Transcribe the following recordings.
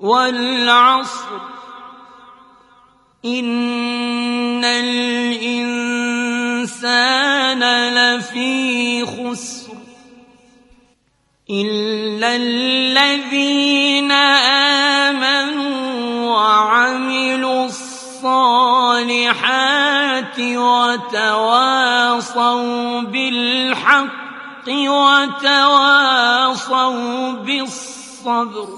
والعصر إن الإنسان لفی خسر إلا الذين آمنوا وعملوا الصالحات وتواصوا بالحق وتواصوا بالصبر.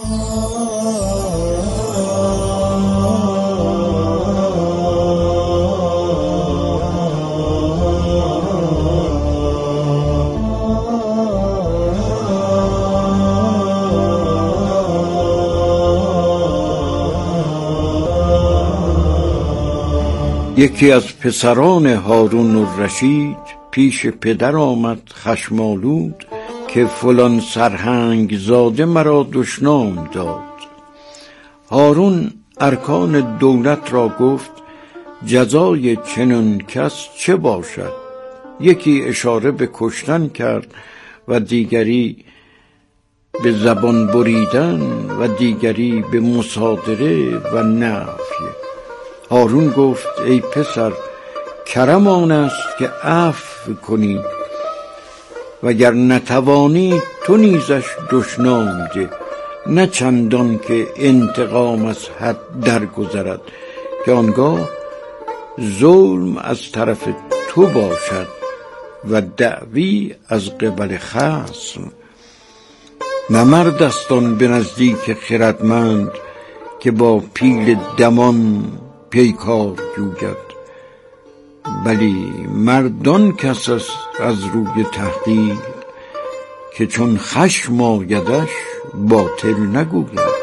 یکی از پسران هارون الرشید پیش پدر آمد خشمالود که فلان سرهنگ زاده مرا دشنام داد. هارون ارکان دولت را گفت جزای چنین کس چه باشد؟ یکی اشاره به کشتن کرد و دیگری به زبان بریدن و دیگری به مصادره و نفی. هارون گفت ای پسر، کرم آن است که عفو کنی و گر نتوانی تو نیزش دشنام ده، نه چندان که انتقام از حد درگذرد که آنگاه ظلم از طرف تو باشد و دعوی از قبل خصم. نه مرد است آن به نزدیک خردمند که با پیل دمان پیکار جوید، بلی مردان کس است از روی تحقیق که چون خشم آیدش باطل نگوید.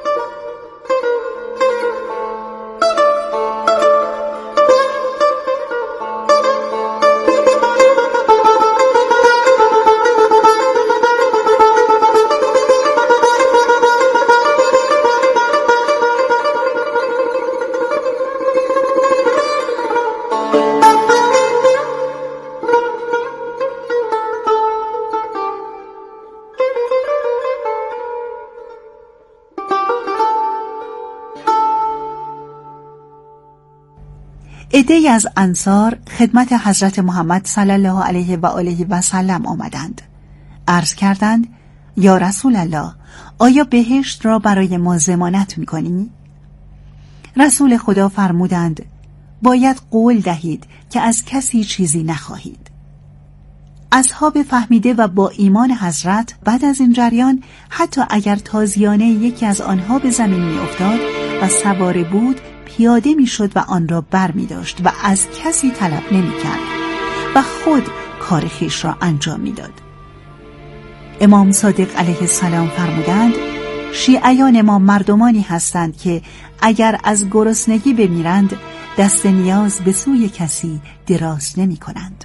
عده‌ای از انصار خدمت حضرت محمد صلی الله علیه و آله و سلم آمدند. عرض کردند یا رسول الله، آیا بهشت را برای ما ضمانت می‌کنی؟ رسول خدا فرمودند باید قول دهید که از کسی چیزی نخواهید. اصحاب فهمیده و با ایمان حضرت بعد از این جریان حتی اگر تازیانه یکی از آنها به زمین می‌افتاد و سواره بود پیاده میشد و آن را بر می داشت و از کسی طلب نمی کرد و خود کار خویش را انجام می داد. امام صادق علیه السلام فرمودند شیعیان ما مردمانی هستند که اگر از گرسنگی بمیرند دست نیاز به سوی کسی دراز نمی کنند.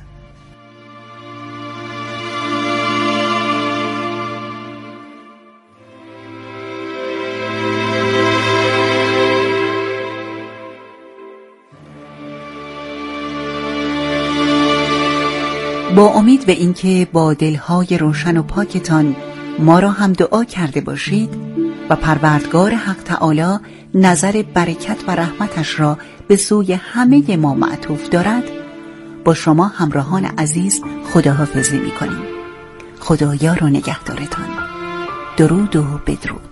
با امید به اینکه با دلهای روشن و پاکتان ما را هم دعا کرده باشید و پروردگار حق تعالی نظر برکت و رحمتش را به سوی همه ما معطوف دارد، با شما همراهان عزیز خداحافظی می‌کنیم. خدا یار و نگهدارتان. درود و بدرود.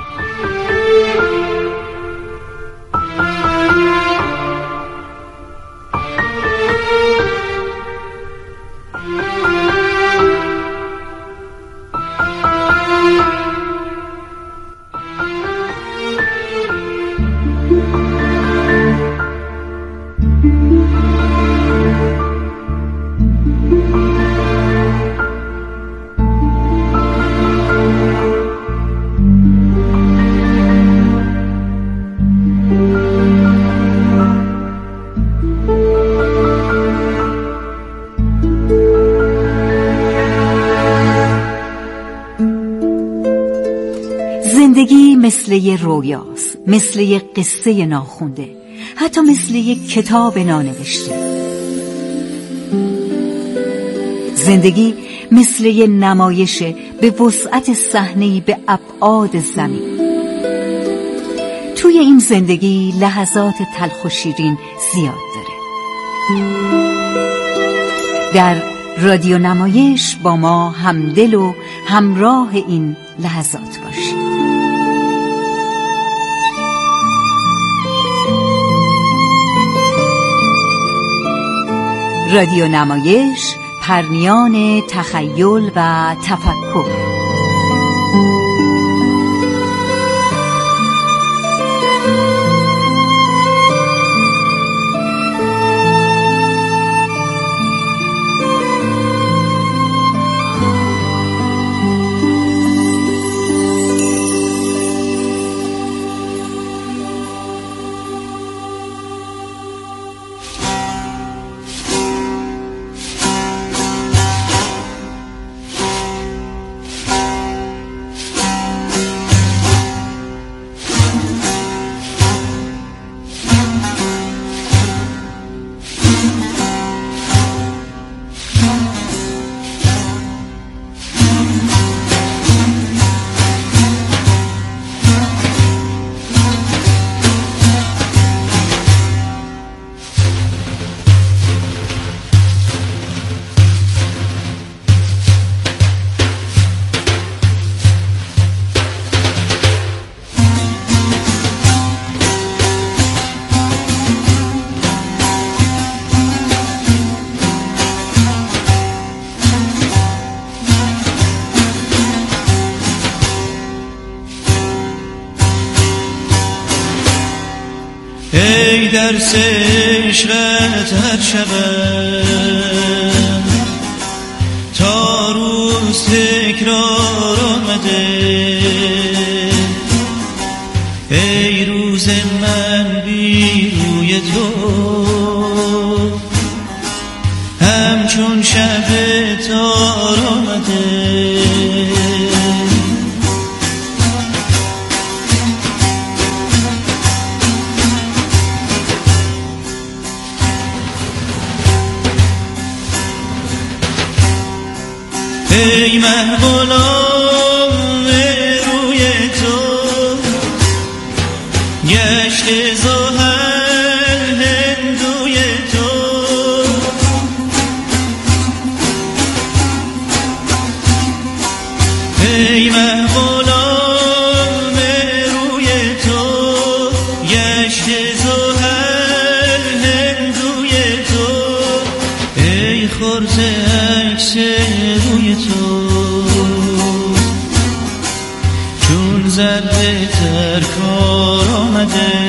زندگی مثل یه رویاست، مثل یه قصه ناخونده، حتی مثل یه کتاب نانوشته. زندگی مثل یه نمایشه به وسعت صحنه‌ای به ابعاد زمین. توی این زندگی لحظات تلخ و شیرین زیاد داره. در رادیو نمایش با ما همدل و همراه این لحظات باشید. رادیو نمایش، پرنیان تخیل و تفکر. ای درس عشقت هر شبم تا روز تکرار آمده، ای روز من بی روی تو همچون شب تار آمده. ای مه غلام روی تو گشت زحل هندوی تو، ای مه غلام روی تو گشت زحل هندوی تو، ای خرز عکس روی تو چون ذره تر کار آمده.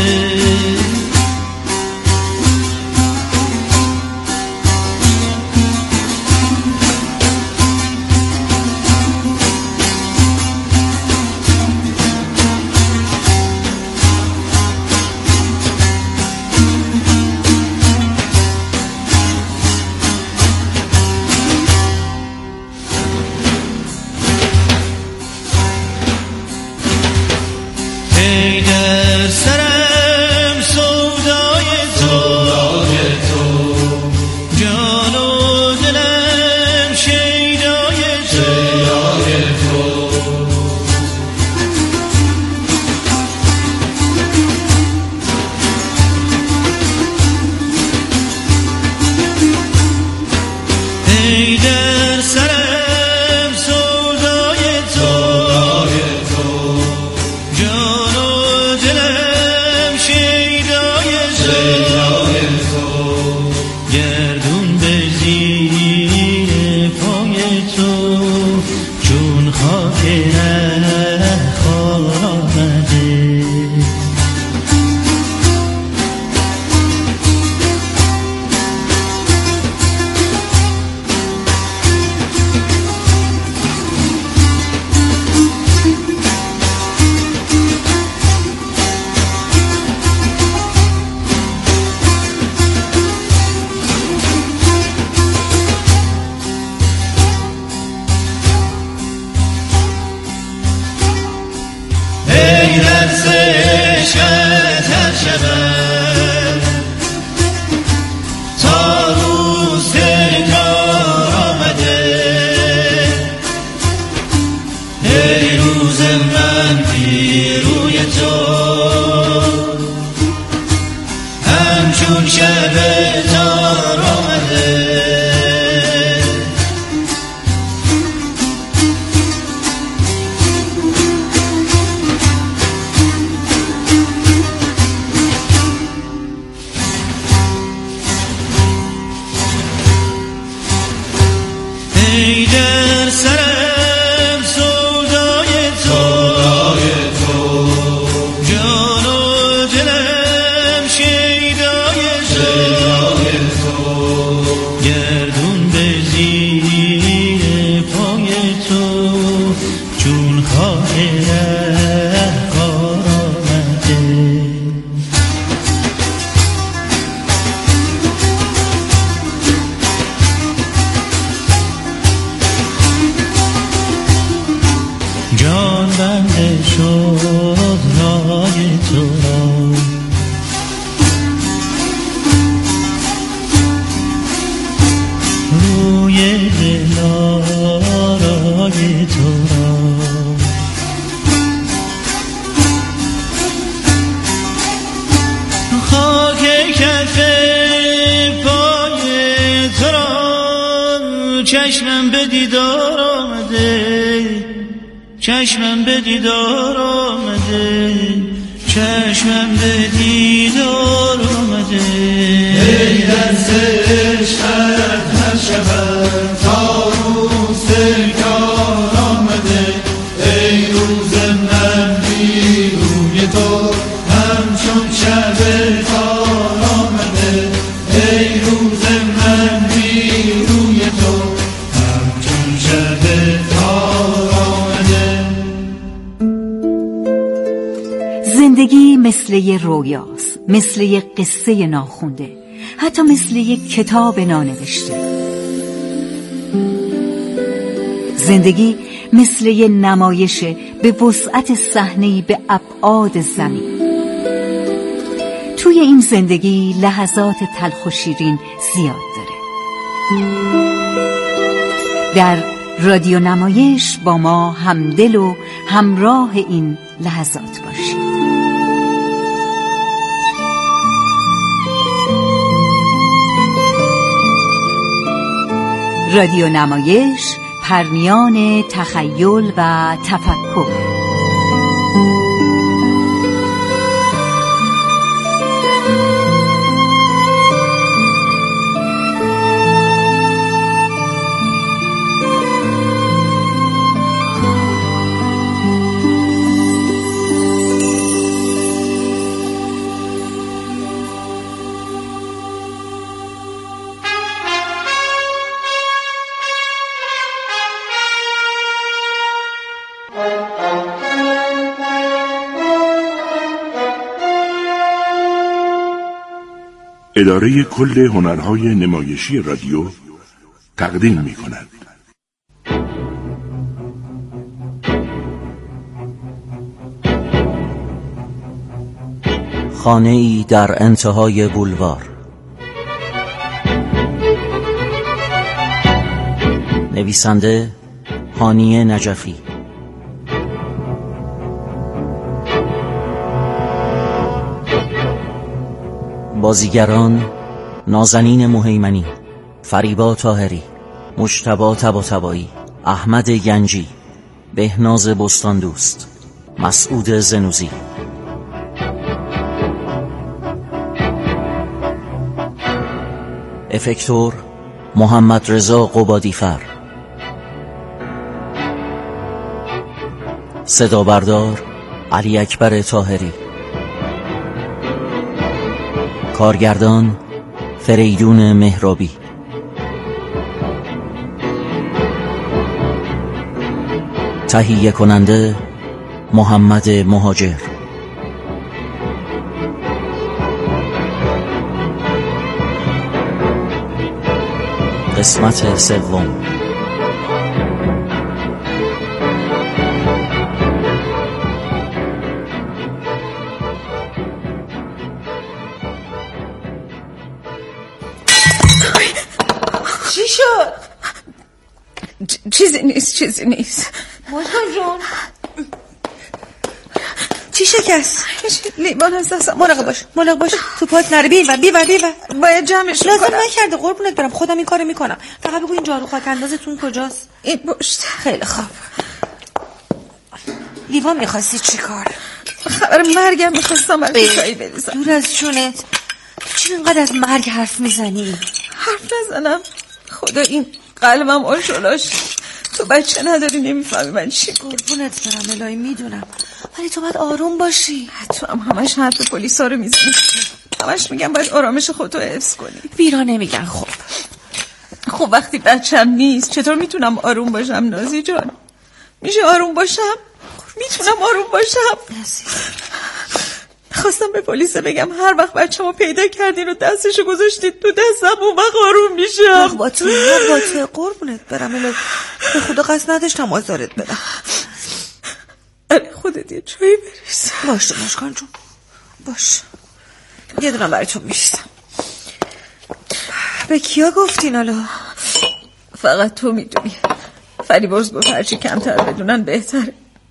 ای در سرم سودای تو، جان و دلم شیدای تو، ای در سرم سودای تو، جان و دلم شیدای تو، گردون به زیر پای تو چون خاک رهخوار آمده. ای درس عشقت هر شبم تا روز تکرار آمده، ای روز من بی روی تو همچون شب تار آمده ای در سرم سودای تو جان و دلم شیدای تو گردون به زیر پای تو چون خواهر کار آمده جان بنده شد رای تو را روی دل آرای تو را خاک کف پای تو را چشمم به دیدار آمده چشمم به دیدار آمده چشمم به دیدار آمده ای دست عشقت هر شب تا روز کار آمده ای روز من بی روی تو همچون شب تار آمده ای روز من بی روی تو همچون شب تار آمده زندگی مثل یه رویاست، مثل یه قصه ناخونده، حتی مثل یه کتاب نانوشته. زندگی مثل یه نمایش به وسعت صحنه‌ای به ابعاد زمین. توی این زندگی لحظات تلخ و شیرین زیاد داره. در رادیو نمایش با ما همدل و همراه این لحظات باشید. رادیو نمایش، پرمیان تخیل و تفکر. اداره کل هنرهای نمایشی رادیو تقدیم می کند. خانه‌ای در انتهای بولوار. نویسنده هانیه نجفی. بازیگران: نازنین مهیمنی، فریبا طاهری، مجتبی طباطبایی، احمد گنجی، بهناز بستاندوست، مسعود زنوزی. افکتور: محمد رضا قبادیفر. صدا بردار: علی اکبر طاهری. کارگردان: فریدون مهرابی. تهیه کننده: محمد مهاجر. قسمت سوم. چی شد؟ چیزی نیست. ماجان جون چی شکست؟ لیوان از دستم. مراقب باش تو پات نره. بیور باید جمعش لازم کنم. نکرده قربونت برم، خودم این کارو میکنم. فقط بگو این جارو خاک اندازتون کجاست؟ این پشت. خیلی خوب. لیوان میخواستی چی کار؟ خبر مرگم میخواستم برای چایی بریزم. دور از جونت، چی اینقدر از مرگ حرف میزنی؟ حرف نزنم. خدا این قلبم آشولاش. تو بچه نداری نمیفهمی من چی قربونت برم الهی میدونم، ولی تو باید آروم باشی. تو هم همش حرف پلیسا رو میزنی. همش میگم باید آرامش خودتو حفظ کنی. بیرا نمیگن. خب وقتی بچم نیست چطور میتونم آروم باشم نازی جان؟ میشه آروم باشم؟ میتونم آروم باشم؟ خواستم به پلیس بگم هر وقت بچه‌مو پیدا کردین و دستشو گذاشتید تو دستم اون وقت آروم میشم. با تو قربونت برم الهی، به خدا قصد نداشتم آزارت بدم. خودت یه چایی بریز. باشه مشکان جون باش، یه دونم برای تو میریزم. به کیا گفتین حالا؟ فقط تو میدونی. فریبرز گفت هرچی کمتر بدونن بهتره.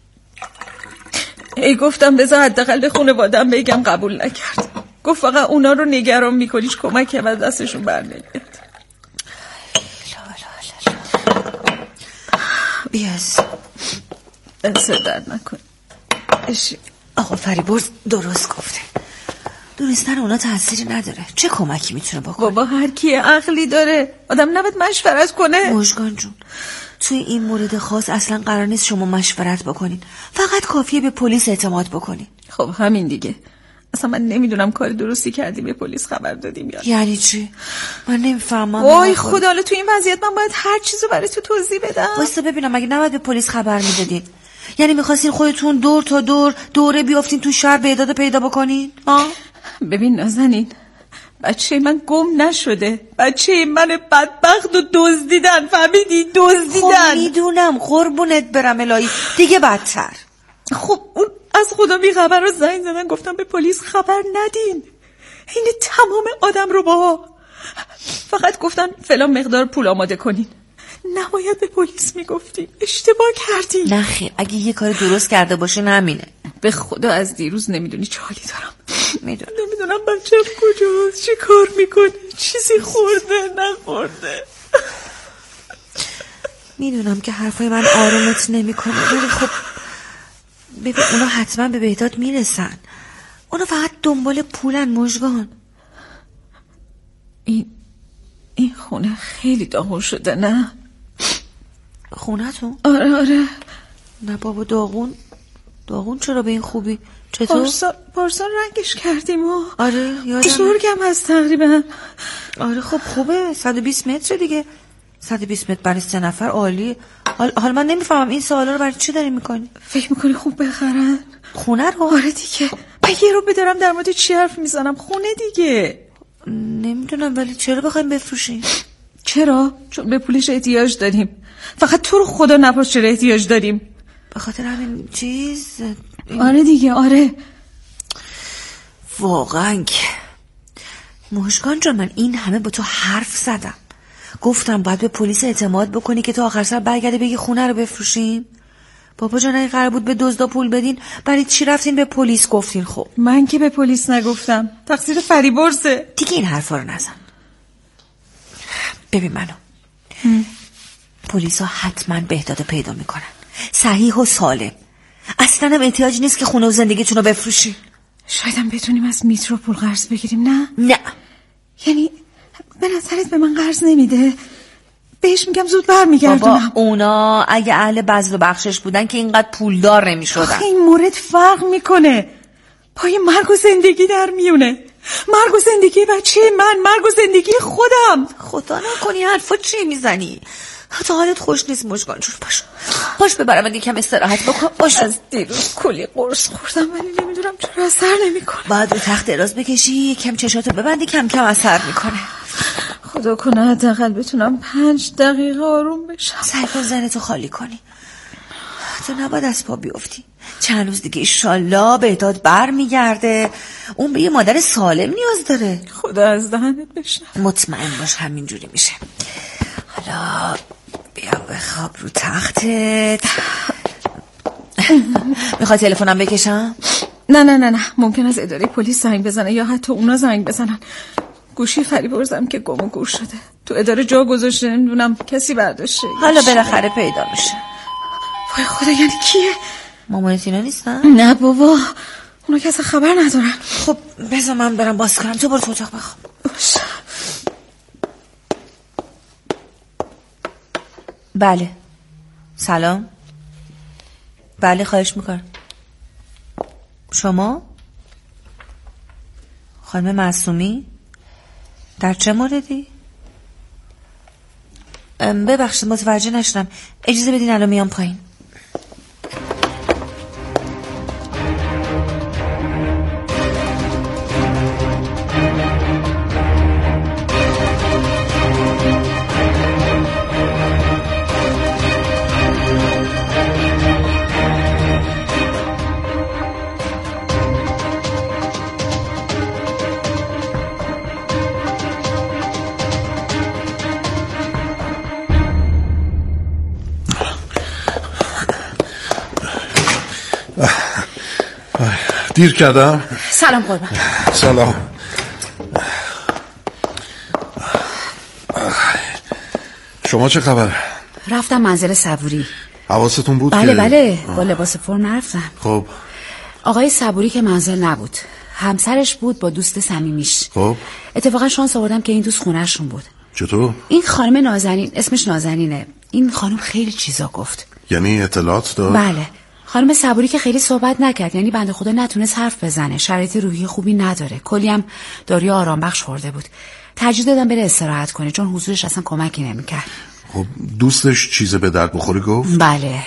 ای گفتم بذار حداقل به خانواده‌ام بگم، قبول نکرد. گفت فقط اونا رو نگران میکنیش کمکی از دستشون بر نمیاد. بیاز دست درد نکن. آقا فریبرز درست گفته، دونستن اونا تأثیری نداره. چه کمکی میتونه بکنه؟ بابا هر کی عقلی داره آدم نباید مشورت کنه. مژگان جون توی این مورد خاص اصلا قرار نیست شما مشورت بکنین، فقط کافیه به پلیس اعتماد بکنین. خب همین دیگه. اصلا من نمیدونم کار درستی کردی به پلیس خبر دادیم یا یعنی چی؟ من نمیفهمم. وای خدا، حالا تو این وضعیت من باید هر چیزو برای تو توضیح بدم؟ واسه ببینم مگه نباید به پلیس خبر میدادین؟ یعنی میخواستین خودتون دور تا دوره بیافتین تو شهر بهداد پیدا بکنین؟ ببین نازنین، بچه من گم نشده. بچه من بدبخت و دزدیدن. فهمیدی؟ دزدیدن. خب میدونم قربونت برم الهی، دیگه بدتر. خب اون از خدا بی خبر رو زنگ زدن گفتم به پلیس خبر ندین. این تمام آدم رو با فقط گفتن فلان مقدار پول آماده کنین. نباید به پلیس میگفتین، اشتباه کردین. نه خیر، اگه یه کار درست کرده باشین همینه. به خدا از دیروز نمیدونی چه حالی دارم. نمیدونم بچه‌م کجاست، چی کار میکنه، چیزی خورده نخورده. میدونم که حرفای من آرومت نمیکنه، ولی خب ببین اونا حتما به بهداد میرسن. اونا فقط دنبال پولن مژگان. این خونه خیلی داغون شده نه؟ خونه تو؟ آره. نه بابا داغون چرا به این خوبی؟ چطور؟ پارسال رنگش کردیم و آره یادم. بزرگم هست تقریبا. آره خب خوبه، 120 متر دیگه. 120 متر برای 3 نفر عالی. حالا من نمیفهمم این سوالا رو برای چی داری میکنی؟ فکر میکنی خوب بخرن؟ خونه رو؟ آره دیگه. یه رو بدارم در مورد چی حرف میزنم؟ خونه دیگه. نمیدونم ولی چرا بخوایم بفروشیم؟ چرا؟ چون به پولش احتیاج داریم. فقط تو رو خدا نپرس چرا احتیاج داریم. به خاطر همین چیز. آره دیگه آره. واقعا که مژگان جان من این همه با تو حرف زدم، گفتم باید به پلیس اعتماد بکنی که تا آخر سر برگرده بگی خونه رو بفروشیم. بابا جان اگه قرار بود به دزدا پول بدین برای چی رفتین به پلیس گفتین؟ خب من که به پلیس نگفتم، تقصیر فریبرزه. دیگه این حرفا رو نزن. ببین منو، پلیسا حتما بهداد پیدا میکنن، صحیح و سالم. اصلا هم احتیاج نیست که خونه و زندگیتون رو بفروشی. شایدم بتونیم از میترو پول قرض بگیریم. نه یعنی به نظرت به من قرض نمیده؟ بهش میگم زود برمیگردونم. بابا اونا اگه اهل بذل و بخشش بودن که اینقدر پولدار نمیشدن. این مورد فرق میکنه. پای مرگ و زندگی در میونه. مرگ و زندگی بچه من، مرگ و زندگی خودم. خدا نکنی حرفا چی میزنی؟ تا حالت خوش نیست مژگان جون. باش ببرم یکم استراحت بکن. باش. از دیروز کلی قرص خوردم ولی نمیدونم چرا اثر نمیکنه. باید رو تخت دراز بکشی، یکم چشاتو ببندی، کم کم اثر میکنه. خدا کنه حداقل بتونم 5 دقیقه آروم بشم. سعی کن ذهنتو خالی کنی. تو نباید از پا بیفتی. چند روز دیگه انشالله بهداد بر میگرده. اون به یه مادر سالم نیاز داره. خدا از دهنت بشنم. مطمئن باش همینجوری میشه. حالا بیا بخواب رو تختت. میخوای تلفنم بکشم؟ نه ممکن است اداره پلیس زنگ بزنه یا حتی اونا زنگ بزنن. گوشی فریبرزم که گم و گور شده، تو اداره جا گذاشته، نمیدونم کسی برداشته. حالا بالاخره پیدا میشه. وای خدا، یعنی کیه؟ مامانت اینا نیستن؟ نه بابا، اونا که اصلا خبر ندارن. خب بذار من برم باز کنم، تو برو تو اتاق بخواب. بله سلام. بله خواهش میکنم. شما؟ خانم معصومی؟ در چه موردی؟ ببخشید متوجه نشدم، اجازه بدین الان میام پایین. دیر کردم؟ سلام قربان. سلام. شما چه خبر؟ رفتم منزل صبوری. حواستون بود؟ بله با لباس فرم نرفتم. خب آقای صبوری که منزل نبود، همسرش بود با دوست صمیمیش. خب اتفاقا شانس آوردم که این دوست خونه‌شون بود. چطور؟ این خانم نازنین، اسمش نازنینه، این خانم خیلی چیزا گفت. یعنی اطلاعات داد؟ بله. خانم صبوری که خیلی صحبت نکرد، یعنی بنده خدا نتونست حرف بزنه، شرایط روحی خوبی نداره، کلی هم داروی آرام بخش خورده بود. ترجیح دادم بره استراحت کنه چون حضورش اصلا کمکی نمیکرد. خب دوستش چیز به درد بخوری گفت؟ بله.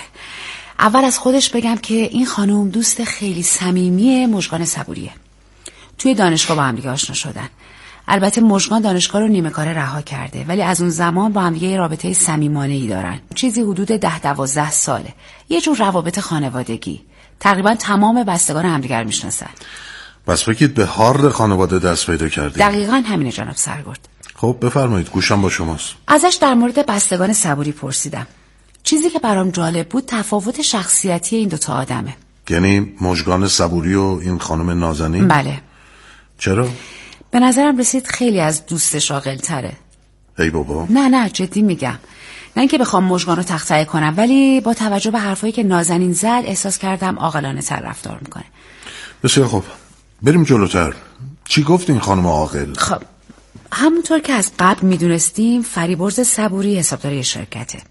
اول از خودش بگم که این خانم دوست خیلی صمیمی مژگان صبوریه. توی دانشگاه با هم دیگه آشنا شدن. البته مژگان دانشگاه رو نیمه کاره رها کرده، ولی از اون زمان با هم دیگه رابطه صمیمانه‌ای دارن. چیزی حدود 10-12 ساله. یه جور روابط خانوادگی. تقریبا تمام بستگان همدیگر میشناسن. بس بگید به هارد خانواده دست پیدا کردید. دقیقاً همینه جناب سرگرد. خب بفرمایید، گوشم با شماست. ازش در مورد بستگان صبوری پرسیدم. چیزی که برام جالب بود تفاوت شخصیتی این دوتا آدمه. یعنی مژگان صبوری و این خانم نازنین؟ بله. چرا؟ به نظرم رسید خیلی از دوستش عاقل تره. ای بابا. نه جدی میگم. نه اینکه بخوام مژگان رو تخطئه کنم، ولی با توجه به حرفایی که نازنین زد احساس کردم عاقلانه تر رفتار میکنه. بسیار خوب، بریم جلوتر. چی گفت این خانم عاقل؟ خب همونطور که از قبل میدونستیم فریبرز صبوری حسابدار شرکته.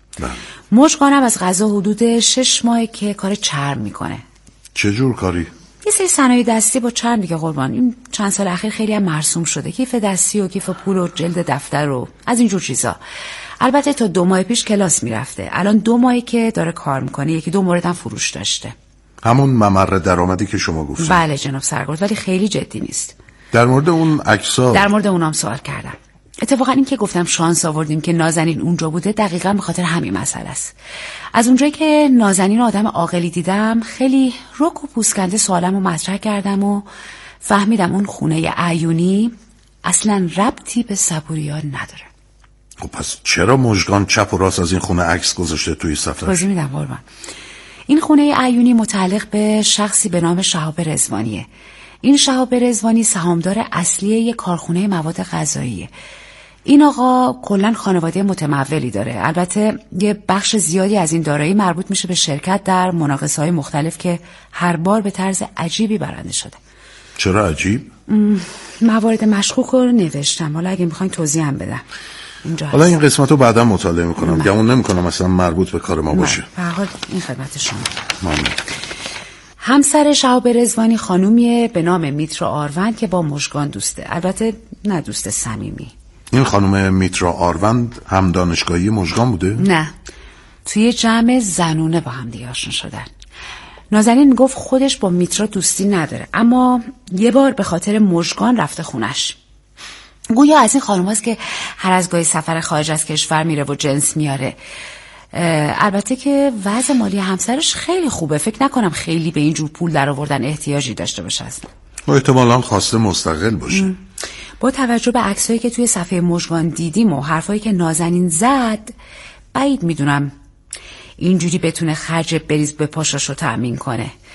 مژگانم از قضا حدود 6 ماه که کار چرم میکنه. چه جور کاری؟ یه سری صنایع دستی با چرم دیگه قربان. این چند سال اخیر خیلی هم مرسوم شده، کیف دستی و کیف پول و جلد دفتر و از این جور چیزا. البته تا 2 ماه پیش کلاس میرفته، الان 2 ماهی که داره کار میکنه. یکی 2 مورد هم فروش داشته. همون ممر درآمدی که شما گفتید؟ بله جناب سرگرد، ولی خیلی جدی نیست. در مورد اون عکس‌ها؟ در مورد اونام سوال کردم. اتفاقا این که گفتم شانس آوردیم که نازنین اونجا بوده دقیقاً به خاطر همین مسئله است. از اونجایی که نازنین آدم عاقلی دیدم، خیلی رک و پوسکنده سوالمو مطرح کردم و فهمیدم اون خونه عیونی اصلاً ربطی به صبوریان نداره. خب پس چرا مژگان چپ و راست از این خونه عکس گذاشته توی سفرش؟ توضیح میدم قربان. این خونه عیونی متعلق به شخصی به نام شهاب رضوانیه. این شهاب رضوانی سهامدار اصلی یک کارخونه مواد غذاییه. این آقا کلاً خانواده متمولی داره. البته یه بخش زیادی از این دارایی مربوط میشه به شرکت در مناقصه‌های مختلف که هر بار به طرز عجیبی برنده شده. چرا عجیب؟ موارد مشکوک رو نوشتم، حالا اگه میخواین توضیح هم بدم. حالا این قسمت رو بعدا مطالعه میکنم، گمون نمیکنم اصلا مربوط به کار ما باشه. به هر حال این خدمت شما. ممنون. همسر شهاب رضوانی خانومیه به نام میترا آروند که با مژگان دوسته. البته نه دوست صمیمی. این خانم میترا آروند هم دانشگاهی مژگان بوده؟ نه، توی جمع زنونه با هم دیگه آشنا شدن. نازنین گفت خودش با میترا دوستی نداره، اما یه بار به خاطر مژگان رفته خونش. گویا از این خانوماست که هر از گاهی سفر خارج از کشور میره و جنس میاره. البته که وضع مالی همسرش خیلی خوبه، فکر نکنم خیلی به اینجور پول در آوردن احتیاجی داشته باشه اصلا. احتمالاً خواسته مستقل باشه. با توجه به عکسایی که توی صفحه مژگان دیدیم و حرفایی که نازنین زد، بعید میدونم اینجوری بتونه خرج بریز به پاشاشو تأمین کنه.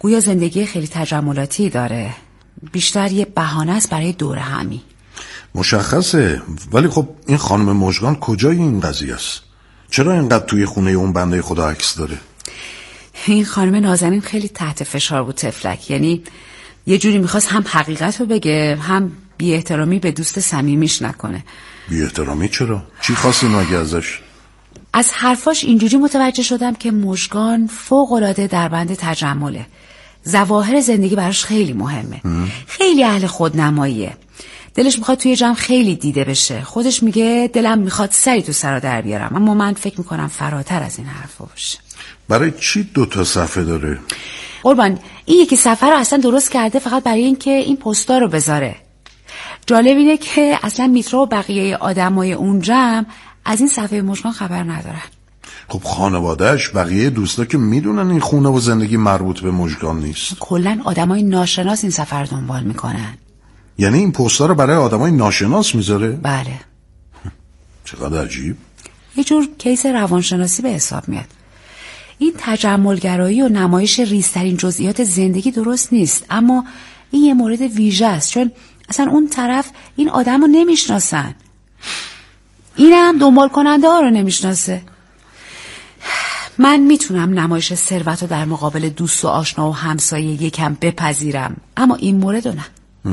گویا زندگی خیلی تجملاتی داره، بیشتر یه بهانه است برای دور همی. مشخصه، ولی خب این خانم مژگان کجای این قضیه است؟ چرا اینقدر توی خونه اون بنده خدا عکس داره؟ این خانم نازنین خیلی تحت فشار بود تفلک، یعنی یه جوری میخواست هم حقیقت رو بگه هم بی احترامی به دوست صمیمیش نکنه. بی احترامی چرا؟ چی خواستی مگه ازش؟ از حرفاش اینجوری متوجه شدم که مژگان فوق‌العاده در بند تجمله، ظواهر زندگی براش خیلی مهمه. خیلی اهل خودنماییه، دلش میخواد توی جمع خیلی دیده بشه. خودش میگه دلم میخواد سری تو سرا در بیارم، اما من فکر میکنم فراتر از این حرفا باشه. برای چی 2 صفحه داره؟ قربان، این یکی صفحه رو اصلا درست کرده فقط برای این که این پستا رو بذاره. جالب اینه که اصلا میترا و بقیه آدمای اون جمع از این صفحه مژگان خبر ندارن. خب خانوادهش، بقیه دوستا که میدونن این خونه و زندگی مربوط به مژگان نیست. کلا آدمای ناشناس این سفر رو دنبال میکنن. یعنی این پستا رو برای آدمای ناشناس میذاره؟ بله. چقدر عجیب. یه جور کیس روانشناسی به حساب میاد. این تجملگرایی و نمایش ریزترین جزئیات زندگی درست نیست، اما این یه مورد ویژه است، چون اصلا اون طرف این آدم رو نمیشناسن، این هم دنبال کننده ها رو نمیشناسه. من میتونم نمایش ثروت رو در مقابل دوست و آشنا و همسایه یکم بپذیرم، اما این مورد رو نه.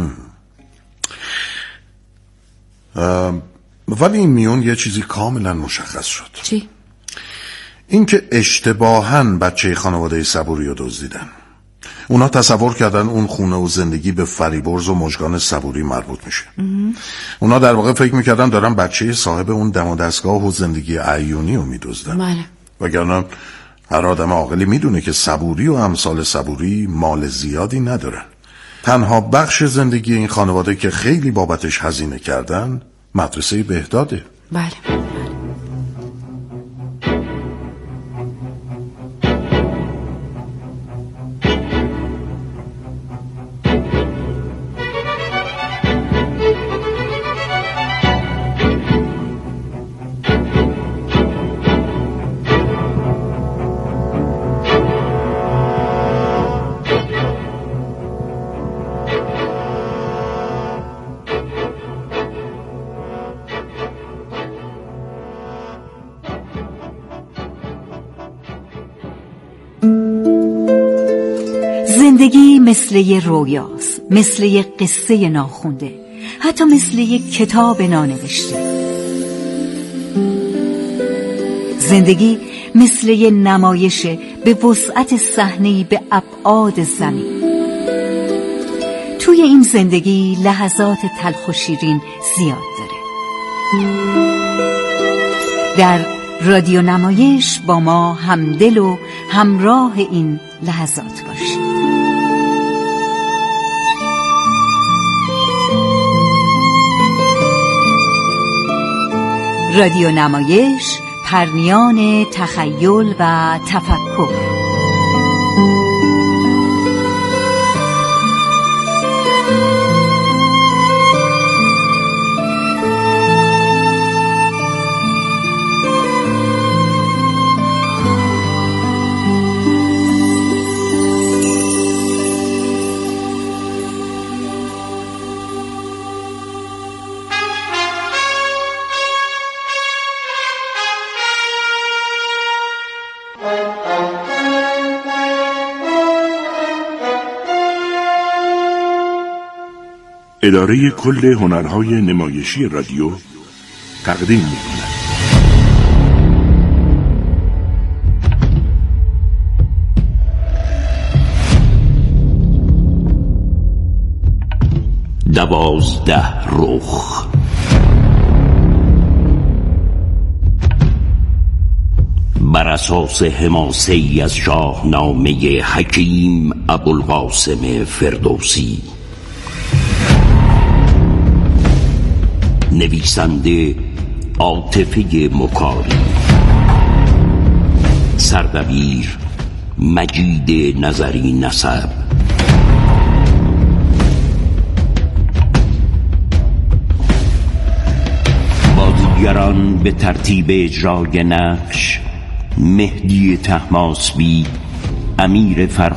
ولی این میون یه چیزی کاملا مشخص شد. چی؟ این که اشتباهاً بچه خانواده صبوری رو دزدیدن. اونا تصور کردن اون خونه و زندگی به فریبرز و مژگان صبوری مربوط میشه. اونا در واقع فکر میکردن دارن بچه صاحب اون دم و دستگاه و زندگی عیونی رو میدزدن. بله. وگرنه هر آدم عاقلی میدونه که صبوری و امثال صبوری مال زیادی ندارن. تنها بخش زندگی این خانواده که خیلی بابتش هزینه کردن مدرسه بهداده. بله. زندگی مثل یه رویاست، مثل یه قصه ناخونده، حتی مثل یه کتاب نانوشته. زندگی مثل یه نمایش به وسعت صحنه‌ای به ابعاد زمین. توی این زندگی لحظات تلخ و شیرین زیاد داره. در رادیو نمایش با ما همدل و همراه این لحظات باشید. رادیو نمایش، پرنیان تخیل و تفکر. اداره کل هنرهای نمایشی رادیو تقدیم می‌کند. دوازده رخ. بر اساس حماسه‌ای از شاهنامه حکیم ابوالقاسم فردوسی. نویسنده عاطفه مکاری. سردبیر مجید نظری نسب. بازیگران به ترتیب اجرای نقش: مهدی طهماسبی، امیر فرخ